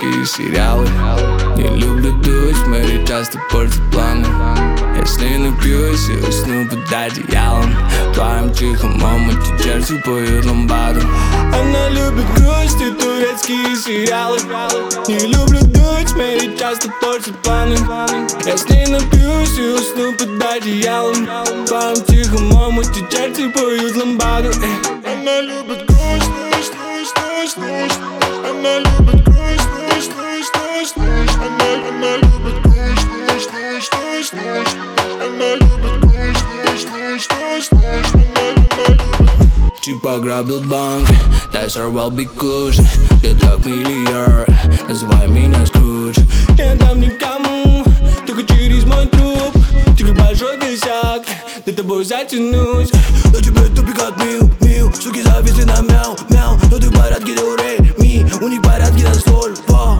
турецкие сериалы. Не люблю дуть, Мэри часто портит планы. Если напьюсь и усну под одеялом, в твоем тихом омуте черти поют ламбаду. Она любит грусть и турецкие сериалы. Не люблю дуть, Мэри часто портит планы. Если напьюсь и усну под одеялом, в твоем тихом омуте черти поют ламбаду. Она любит грусть, грусть, грусть, грусть, грусть. Она любит грусть, грусть, грусть, грусть, грусть. Она любит грусть, грусть, грусть, грусть, грусть. Она любит грусть, грусть, грусть, грусть, грусть. Она любит. Типа ограбил банк, дай сорвал бикуш. Я так миллиард, называй меня Скрудж. Я дам никому, только через мой труп. Ты как большой косяк, за тобой затянусь. Но тебе тупик отмил, мил. Суки зависли на мяу, мяу. Но ты в порядке, до ре, ми. У них порядки на соль, вау.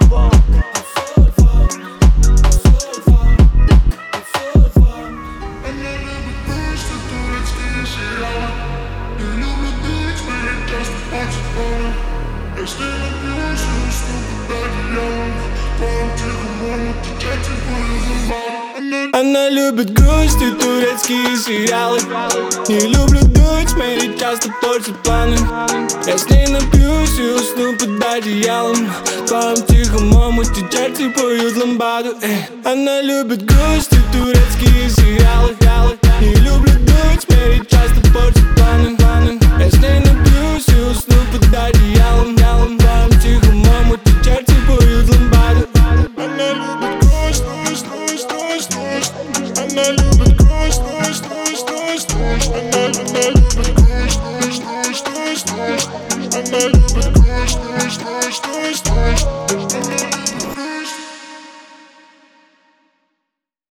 Если напьюсь и усну под одеялом, в твоем тихом омуте черти поют ламбаду. Она любит грусть и турецкие сериалы. Не люблю дуть, Мэри часто портит планы. Если напьюсь и усну под одеялом, в твоем тихом омуте черти поют ламбаду. Она любит грусть и турецкие сериалы. Не люблю дуть, Мэри часто портит планы. Если напьюсь и усну под одеялом, в твоем тихом омуте черти поют ламбаду. Она любит грусть, грусть, грусть, грусть, грусть. Она любит грусть, грусть, грусть, грусть, грусть. Она любит грусть, грусть, грусть, грусть, грусть. Она любит грусть, грусть, грусть, грусть, грусть.